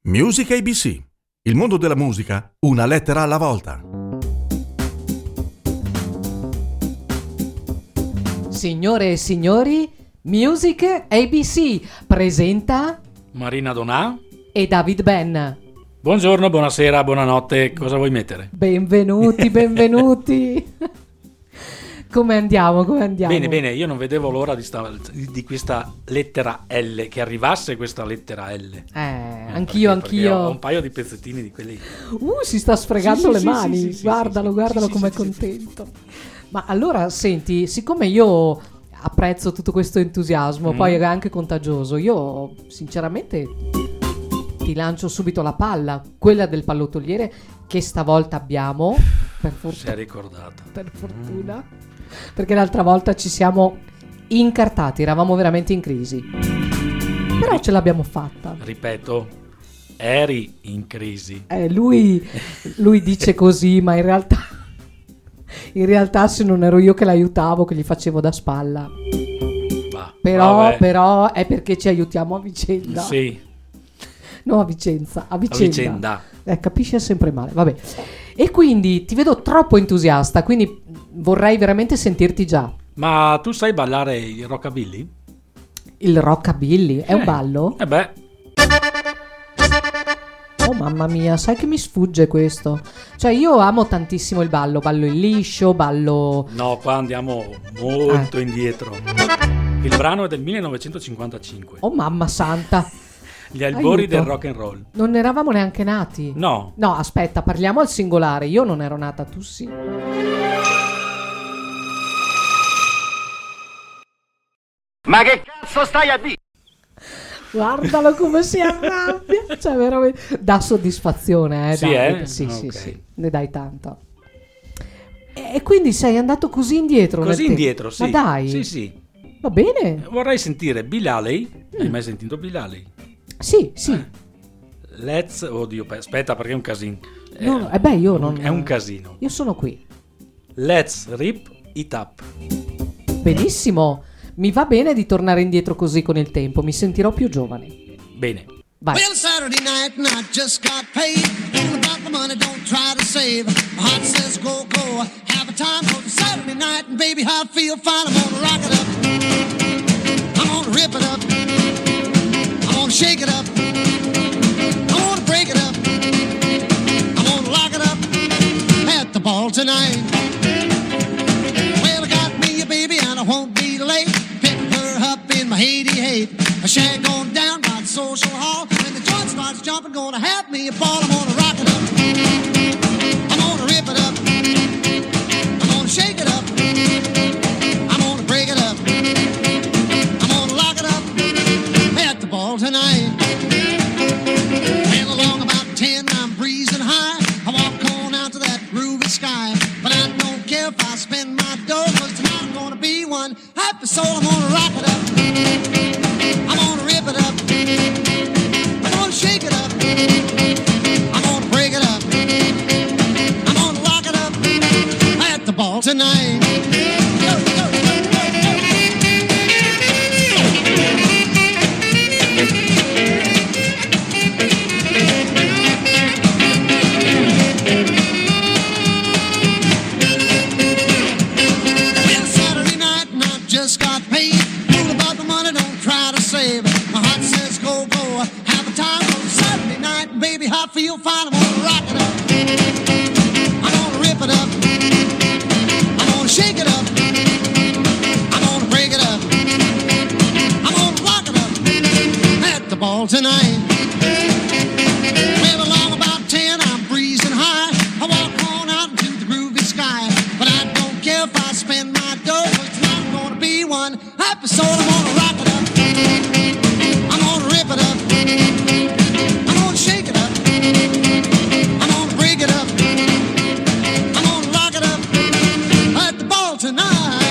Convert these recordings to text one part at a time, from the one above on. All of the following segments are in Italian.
Music ABC. Il mondo della musica, una lettera alla volta. Signore e signori, Music ABC presenta Marina Donà e David Ben. Buongiorno, buonasera, buonanotte, cosa vuoi mettere? Benvenuti, benvenuti. Come andiamo? Bene, io non vedevo l'ora di questa lettera L, che arrivasse questa lettera L. Anch'io. Ho un paio di pezzettini di quelli. Si sta sfregando le mani. Sì, guardalo com'è contento. Ma allora, senti, siccome io apprezzo tutto questo entusiasmo, poi è anche contagioso, io sinceramente ti lancio subito la palla, quella del pallottoliere, che stavolta abbiamo, per fortuna. Si è ricordata. Per fortuna. Perché l'altra volta ci siamo incartati, eravamo veramente in crisi. Però ce l'abbiamo fatta. Ripeto, eri in crisi. Lui dice così, ma in realtà se non ero io che l'aiutavo, che gli facevo da spalla. Però è perché ci aiutiamo a vicenda. Sì. No, a vicenda. Capisce sempre male, vabbè. E quindi ti vedo troppo entusiasta, quindi vorrei veramente sentirti già. Ma tu sai ballare il rockabilly? Il rockabilly? È un ballo? Beh. Oh mamma mia, sai che mi sfugge questo? Cioè io amo tantissimo il ballo il liscio, ballo... No, qua andiamo molto indietro. Il brano è del 1955. Oh mamma santa. Gli albori del rock and roll. Non eravamo neanche nati. No, aspetta, parliamo al singolare. Io non ero nata, tu sì. Ma che cazzo stai a dire? Guardalo come si arrabbia. Cioè veramente dà soddisfazione, Sì, Davide. eh? Sì, Ok. sì, ne dai tanta. E quindi sei andato così indietro nel così tempo? indietro, sì. Ma dai. Sì. Va bene. Vorrei sentire Bill Haley. Hai mai sentito Bill Haley? Sì. Oddio, aspetta perché è un casino. No, io non... È un casino. Io sono qui. Let's rip it up. Benissimo. Mi va bene di tornare indietro così con il tempo. Mi sentirò più giovane. Bene. Vai. Well, Saturday night and I just got paid. All about the money, don't try to save. My heart says go, have a time. Cause it's Saturday night and baby, how I feel fine. I'm gonna rock it up. I'm gonna rip it up. I'm gonna shake it up. I'm gonna break it up. I'm gonna lock it up at the ball tonight. Well, I got me a baby and I won't be late. Picking her up in my 88. A shag going down by the social hall. When the joint starts jumping, gonna have me a ball. I'm gonna rock it up. I'm gonna rip it up. I'm gonna shake it up. I'm gonna break it up. I'm gonna lock it up at the ball tonight. Well, along about 10, I'm breezing high. I walk on out to that groovy sky. But I don't care if I spend my dough, cause tonight I'm gonna be one happy soul. I'm gonna rock it up. I'm gonna rip it up. I'm gonna shake it up. I'm gonna break it up. I'm gonna lock it up at the ball tonight. Well, Saturday night and I just got paid. All about the money, don't try to save. My heart says go, have a time on Saturday night, and baby, I feel fine. I'm gonna rock it up. I'm gonna rip it up. I'm gonna shake it up. I'm gonna break it up. I'm gonna lock it up at the ball tonight. Well, along about 10, I'm breezing high. I walk on out into the groovy sky. But I don't care if I spend my dough, cause tonight I'm gonna be one happy soul. I'm gonna rock it up. I'm gonna rip it up. I'm gonna shake it up. I'm gonna break it up. I'm gonna lock it up at the ball tonight.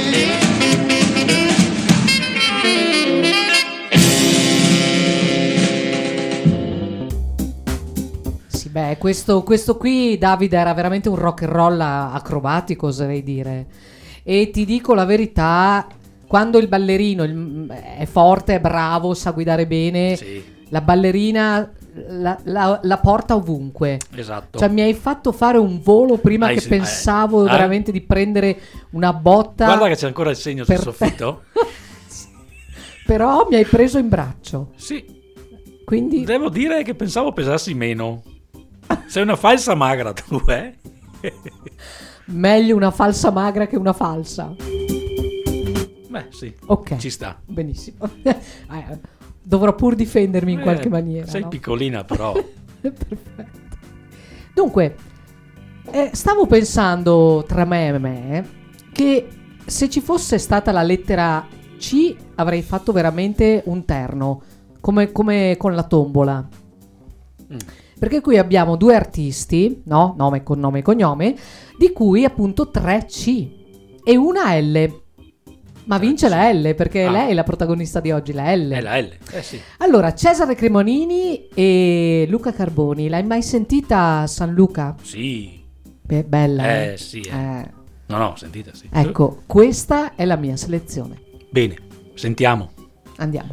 Sì, beh, questo qui, Davide, era veramente un rock and roll acrobatico, oserei dire. E ti dico la verità, quando il ballerino è forte, è bravo, sa guidare bene, Sì. la ballerina la porta ovunque. Esatto. Cioè mi hai fatto fare un volo prima che Sì, pensavo veramente di prendere una botta. Guarda che c'è ancora il segno sul soffitto. Però mi hai preso in braccio. Sì. Quindi Devo dire che pensavo pesassi meno. Sei una falsa magra tu, eh? meglio una falsa magra che una falsa. Beh, sì. Ok. Ci sta. Benissimo. Dovrò pur difendermi in qualche maniera. Sei no? piccolina però. Perfetto. Dunque, stavo pensando tra me e me che se ci fosse stata la lettera C avrei fatto veramente un terno, come con la tombola. Perché qui abbiamo 2 artisti, no? Nome e cognome, di cui appunto 3 C e una L. Ma vince la L perché lei è la protagonista di oggi, la L. È la L, sì. Allora, Cesare Cremonini e Luca Carboni. L'hai mai sentita San Luca? Sì. Beh, bella. Sì. No, sentita, sì. Ecco, questa è la mia selezione. Bene, sentiamo. Andiamo.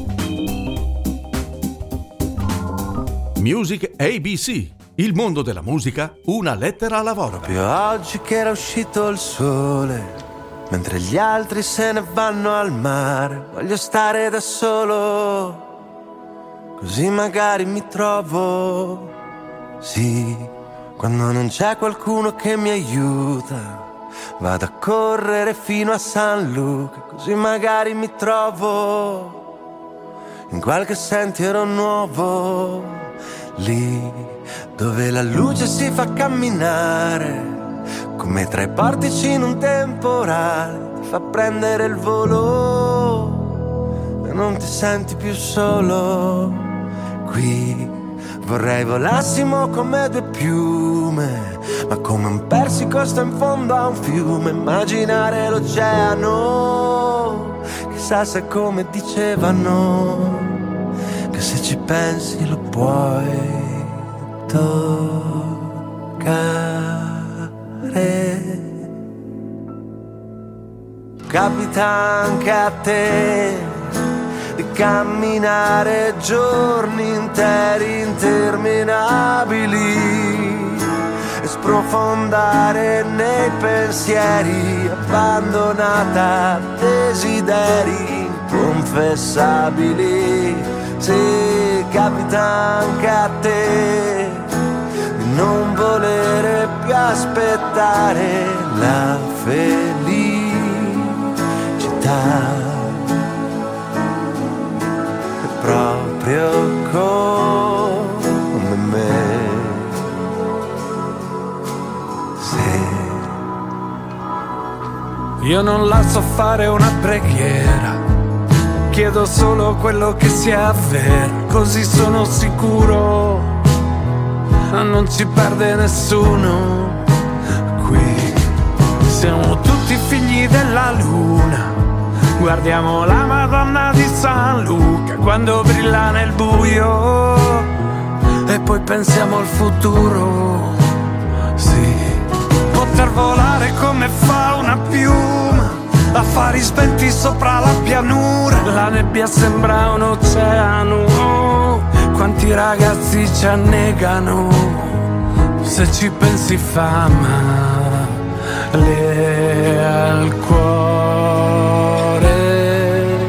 Music ABC. Il mondo della musica, una lettera alla volta. Proprio oggi che era uscito il sole, mentre gli altri se ne vanno al mare, voglio stare da solo, così magari mi trovo. Sì, quando non c'è qualcuno che mi aiuta, vado a correre fino a San Luca, così magari mi trovo in qualche sentiero nuovo, lì dove la luce si fa camminare come tra i portici in un temporale, ti fa prendere il volo e non ti senti più solo. Qui vorrei volassimo come 2 piume, ma come un persico sto in fondo a un fiume, immaginare l'oceano, chissà se come dicevano, che se ci pensi lo puoi toccare. Capita anche a te di camminare giorni interi interminabili e sprofondare nei pensieri, abbandonata a desideri inconfessabili. Sì, capita anche a te di non volere più aspettare la felicità, è proprio come me. Sì. Io non la so fare una preghiera, chiedo solo quello che sia vero, così sono sicuro non ci perde nessuno. Qui siamo tutti figli della luna, guardiamo la Madonna di San Luca quando brilla nel buio e poi pensiamo al futuro. Sì, poter volare come fa una piuma, affari spenti sopra la pianura, la nebbia sembra un oceano, quanti ragazzi ci annegano, se ci pensi fa male al cuore.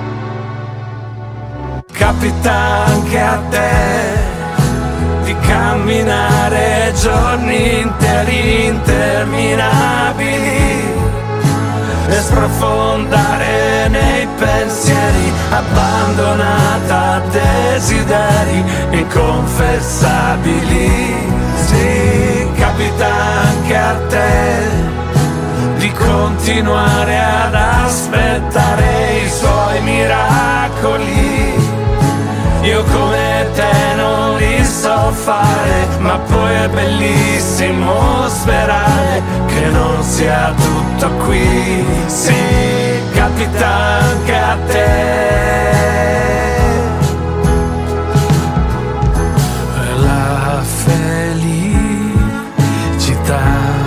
Capita anche a te di camminare giorni interi interminabili e sprofondare nei pensieri, abbandonata a desideri inconfessabili. Sì, capita anche a te di continuare ad aspettare i suoi miracoli. Io come te non li so fare, ma poi è bellissimo sperare che non sia tutto qui. Sì, capita anche a te. La felicità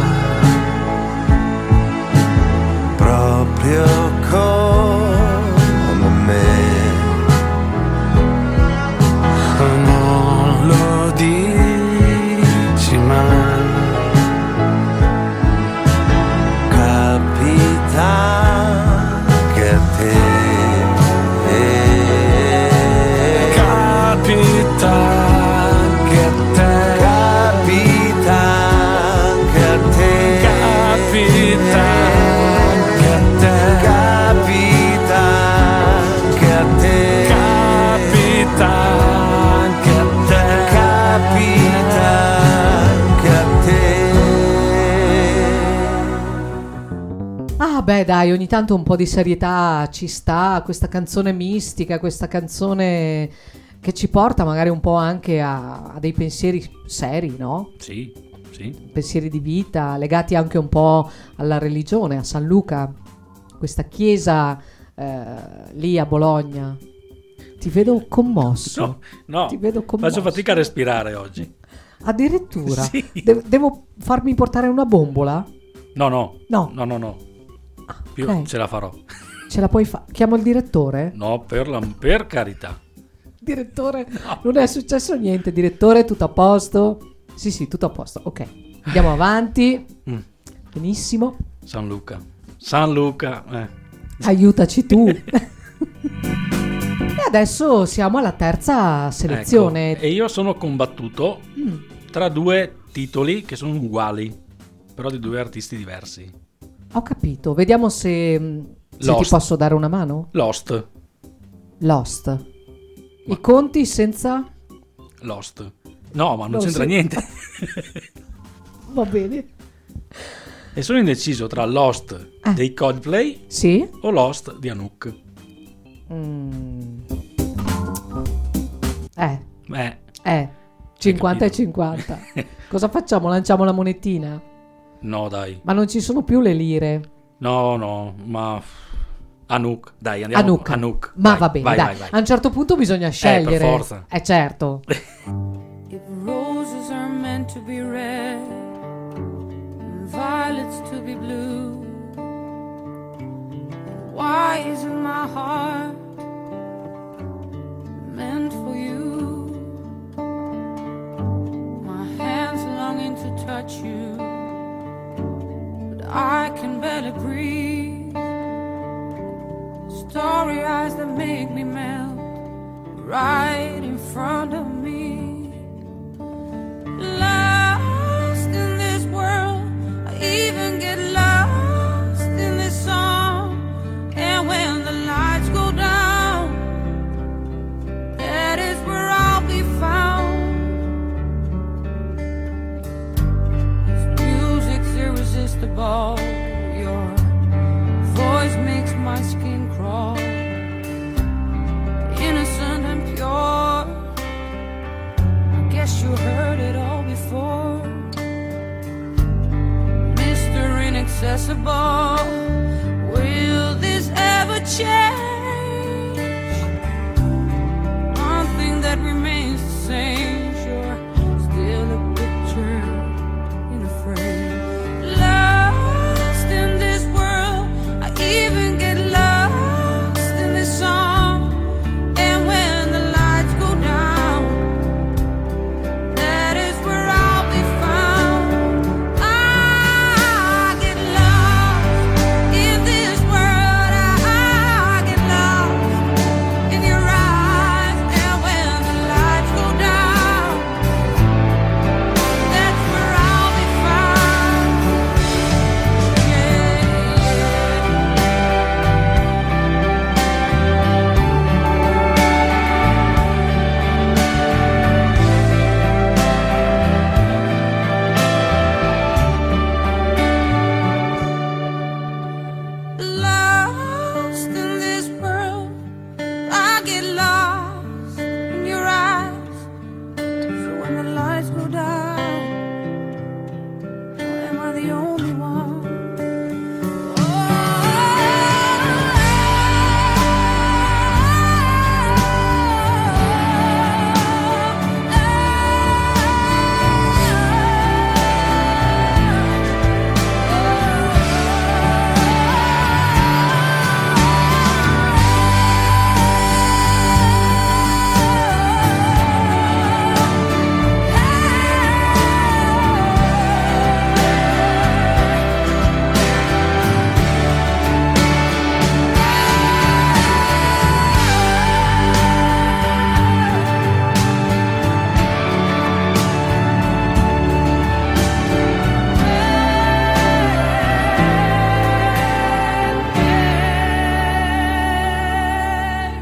proprio come me. No. Vabbè, dai, ogni tanto un po' di serietà ci sta, questa canzone mistica, questa canzone che ci porta magari un po' anche a dei pensieri seri, no? Sì. Pensieri di vita, legati anche un po' alla religione, a San Luca, questa chiesa lì a Bologna. Ti vedo commosso. No, ti vedo commosso. Faccio fatica a respirare oggi. Addirittura? Sì. Devo farmi portare una bombola? No. No. Più Ok. ce la farò. Ce la puoi fare? Chiamo il direttore? No, per carità. Direttore, non è successo niente. Direttore, tutto a posto? Sì, tutto a posto. Ok, andiamo avanti. Benissimo. San Luca. Aiutaci tu. E adesso siamo alla terza selezione. Ecco, e io sono combattuto tra due titoli che sono uguali, però di due artisti diversi. Ho capito. Vediamo se ti Lost. posso dare una mano. Lost. I conti senza... Lost. No, ma non No, c'entra sì. niente. Va bene. E sono indeciso tra Lost dei Coldplay Sì? o Lost di Anouk. Eh. 50 e 50. Cosa facciamo? Lanciamo la monetina? No, dai. Ma non ci sono più le lire. No, ma Anouk, dai, andiamo. Anouk. Ma Vai, va bene, vai, dai. vai, vai. A un certo punto bisogna scegliere. per forza. Certo. If roses are meant to be red and violets to be blue, why isn't my heart meant for you? My hands longing to touch you, but I can barely breathe. Starry eyes that make me melt right in front of me. Lost in this world, I even get lost in this song. And when the lights go down, that is where I'll be found. This music's irresistible. Your voice makes my skin crawl. Innocent and pure, I guess you heard it all before. Mr. Inaccessible, will this ever change? One thing that remains the same, sure, still a picture in a frame. Lost in this world, I even get lost in this song. And when the lights go down, that is where I'll be found. I get lost in this world. I get lost in your eyes. And when the lights go down, that's where I'll be found. Lost in this world, I get lost in your eyes. So when the lights go down, am I the only one?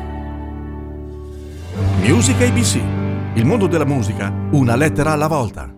Music ABC. Il mondo della musica, una lettera alla volta.